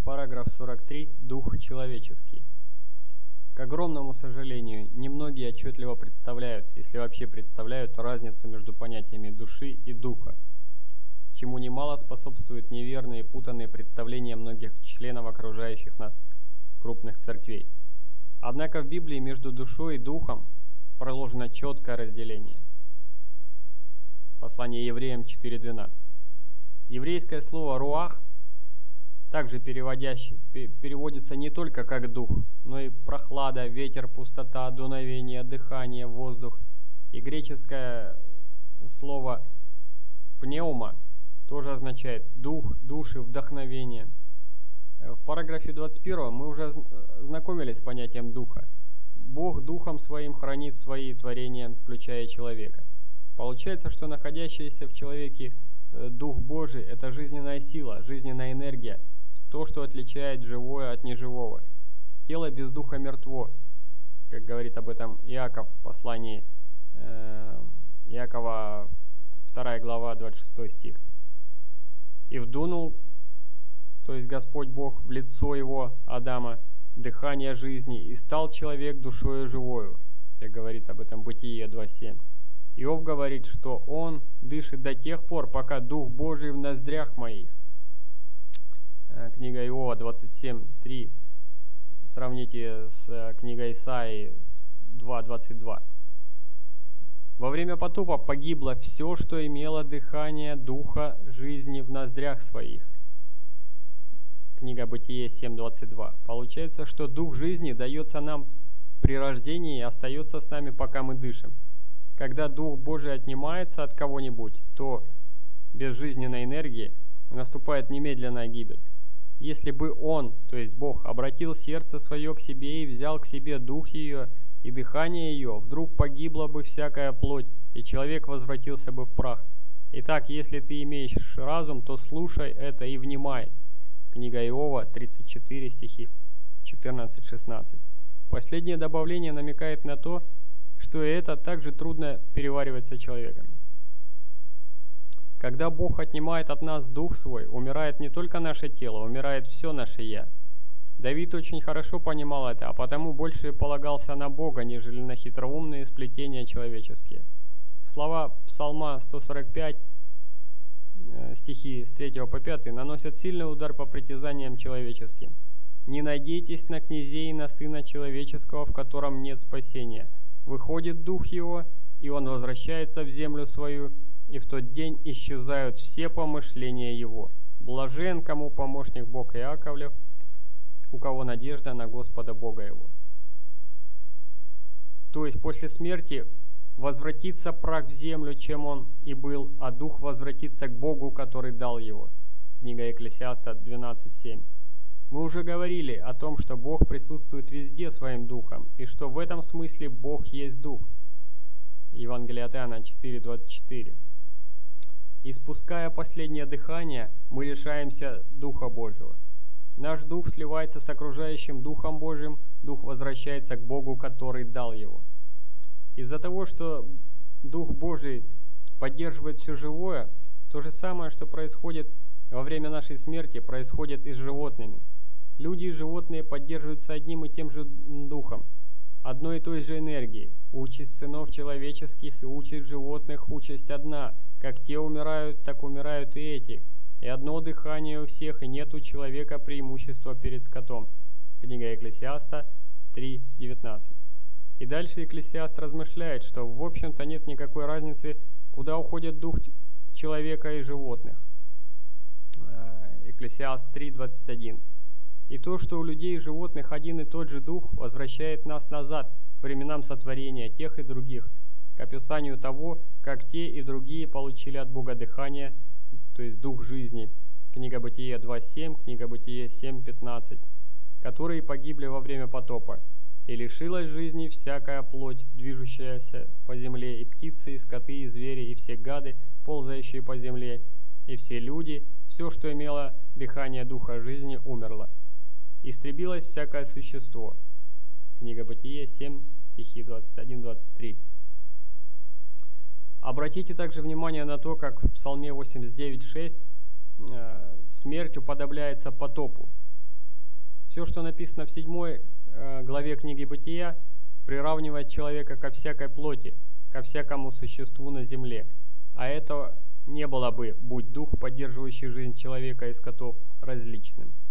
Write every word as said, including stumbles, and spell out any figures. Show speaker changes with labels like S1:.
S1: Параграф сорок три. Дух человеческий. К огромному сожалению, немногие отчетливо представляют, если вообще представляют, разницу между понятиями души и духа, чему немало способствуют неверные и путанные представления многих членов окружающих нас крупных церквей. Однако в Библии между душой и духом проложено четкое разделение. Послание Евреям четыре двенадцать. Еврейское слово «руах» также переводится не только как дух, но и прохлада, ветер, пустота, дуновение, дыхание, воздух. И греческое слово «пневма» тоже означает дух, души, вдохновение. В параграфе двадцать первом мы уже знакомились с понятием духа. Бог духом своим хранит свои творения, включая человека. Получается, что находящийся в человеке Дух Божий – это жизненная сила, жизненная энергия, то, что отличает живое от неживого. Тело без духа мертво, как говорит об этом Иаков в послании э, Иакова, вторая глава, двадцать шестой стих. «И вдунул, то есть Господь Бог, в лицо его, Адама, дыхание жизни, и стал человек душою живою», как говорит об этом Бытие два семь. Иов говорит, что он дышит до тех пор, пока Дух Божий в ноздрях моих. Книга Иова двадцать семь три. Сравните с книгой Исаии два двадцать два. Во время потопа погибло все, что имело дыхание духа жизни в ноздрях своих. Книга Бытие семь двадцать два. Получается, что дух жизни дается нам при рождении и остается с нами, пока мы дышим. Когда Дух Божий отнимается от кого-нибудь, то без жизненной энергии наступает немедленная гибель. Если бы Он, то есть Бог, обратил сердце свое к себе и взял к себе дух ее и дыхание ее, вдруг погибла бы всякая плоть, и человек возвратился бы в прах. Итак, если ты имеешь разум, то слушай это и внимай. Книга Иова, тридцать четыре, стихи четырнадцать шестнадцать. Последнее добавление намекает на то, что и это также трудно переваривается человеком. Когда Бог отнимает от нас Дух Свой, умирает не только наше тело, умирает все наше «я». Давид очень хорошо понимал это, а потому больше полагался на Бога, нежели на хитроумные сплетения человеческие. Слова Псалма сто сорок пять, стихи с третьего по пятый, наносят сильный удар по притязаниям человеческим. «Не надейтесь на князей и на Сына Человеческого, в котором нет спасения. Выходит Дух Его, и Он возвращается в землю свою, и в тот день исчезают все помышления Его. Блажен, кому помощник Бог Иаковлев, у кого надежда на Господа Бога его». То есть после смерти возвратится прах в землю, чем он и был, а дух возвратится к Богу, который дал его. Книга Екклесиаста двенадцать семь. Мы уже говорили о том, что Бог присутствует везде своим духом, и что в этом смысле Бог есть дух. Евангелие от Иоанна четыре двадцать четыре. Испуская последнее дыхание, мы лишаемся Духа Божьего. Наш дух сливается с окружающим Духом Божьим, дух возвращается к Богу, который дал его. Из-за того, что Дух Божий поддерживает все живое, то же самое, что происходит во время нашей смерти, происходит и с животными. Люди и животные поддерживаются одним и тем же духом, одной и той же энергией. Участь сынов человеческих и участь животных участь одна. Как те умирают, так умирают и эти. И одно дыхание у всех, и нет у человека преимущества перед скотом. Книга Екклесиаста три девятнадцать. И дальше Екклесиаст размышляет, что в общем-то нет никакой разницы, куда уходит дух человека и животных. Екклесиаст три двадцать один. И то, что у людей и животных один и тот же дух, возвращает нас назад, к временам сотворения тех и других, к описанию того, как те и другие получили от Бога дыхание, то есть дух жизни. Книга Бытие два семь, книга Бытие семь пятнадцать, которые погибли во время потопа. «И лишилась жизни всякая плоть, движущаяся по земле, и птицы, и скоты, и звери, и все гады, ползающие по земле, и все люди, все, что имело дыхание духа жизни, умерло. Истребилось всякое существо». Книга Бытие семь, стихи двадцать один двадцать три. Обратите также внимание на то, как в Псалме восемьдесят девять шесть э, смерть уподобляется потопу. Все, что написано в седьмой э, главе книги Бытия, приравнивает человека ко всякой плоти, ко всякому существу на земле. А это не было бы, будь дух, поддерживающий жизнь человека и скотов, различным.